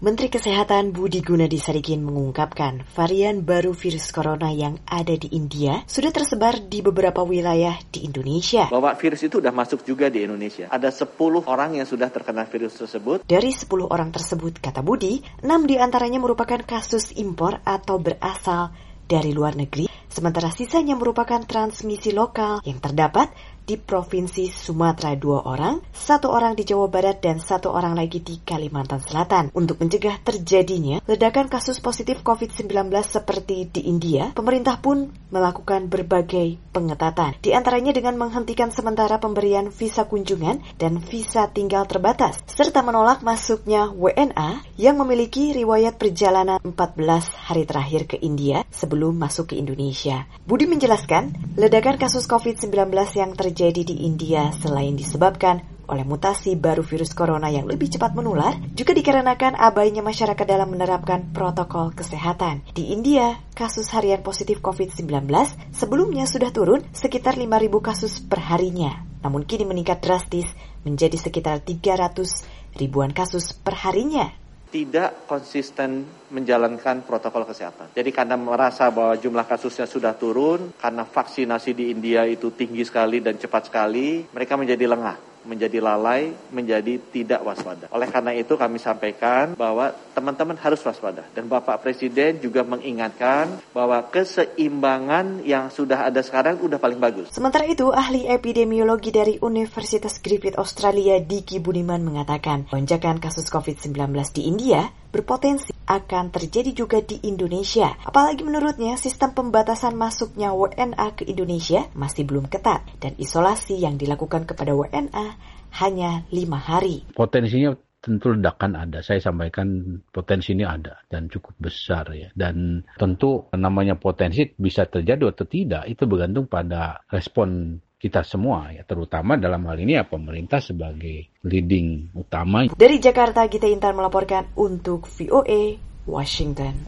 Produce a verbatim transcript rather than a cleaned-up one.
Menteri Kesehatan Budi Gunadi Sadikin mengungkapkan varian baru virus corona yang ada di India sudah tersebar di beberapa wilayah di Indonesia. Bahwa virus itu sudah masuk juga di Indonesia. Ada sepuluh orang yang sudah terkena virus tersebut. Dari sepuluh orang tersebut, kata Budi, enam diantaranya merupakan kasus impor atau berasal dari luar negeri, sementara sisanya merupakan transmisi lokal yang terdapat di Provinsi Sumatera dua orang, satu orang di Jawa Barat, dan satu orang lagi di Kalimantan Selatan. Untuk mencegah terjadinya ledakan kasus positif covid sembilan belas seperti di India, pemerintah pun melakukan berbagai pengetatan. Di antaranya dengan menghentikan sementara pemberian visa kunjungan dan visa tinggal terbatas, serta menolak masuknya W N A yang memiliki riwayat perjalanan empat belas hari terakhir ke India sebelum masuk ke Indonesia. Budi menjelaskan, ledakan kasus covid sembilan belas yang terjadi terjadi di India selain disebabkan oleh mutasi baru virus corona yang lebih cepat menular, juga dikarenakan abainya masyarakat dalam menerapkan protokol kesehatan. Di India, kasus harian positif covid sembilan belas sebelumnya sudah turun sekitar lima ribu kasus per harinya, namun kini meningkat drastis menjadi sekitar tiga ratus ribuan kasus per harinya. Tidak konsisten menjalankan protokol kesehatan. Jadi karena merasa bahwa jumlah kasusnya sudah turun, karena vaksinasi di India itu tinggi sekali dan cepat sekali, mereka menjadi lengah, menjadi lalai, menjadi tidak waspada. Oleh karena itu kami sampaikan bahwa teman-teman harus waspada. Dan Bapak Presiden juga mengingatkan bahwa keseimbangan yang sudah ada sekarang sudah paling bagus. Sementara itu, ahli epidemiologi dari Universitas Griffith Australia, Diki Budiman, mengatakan lonjakan kasus covid sembilan belas di India berpotensi akan terjadi juga di Indonesia. Apalagi menurutnya sistem pembatasan masuknya W N A ke Indonesia masih belum ketat dan isolasi yang dilakukan kepada W N A hanya lima hari. Potensinya tentu ledakan ada. Saya sampaikan potensi ini ada dan cukup besar ya. Dan tentu namanya potensi bisa terjadi atau tidak itu bergantung pada respon kita semua ya, terutama dalam hal ini ya pemerintah sebagai leading utama. Dari Jakarta, Gita Intan melaporkan untuk V O A Washington.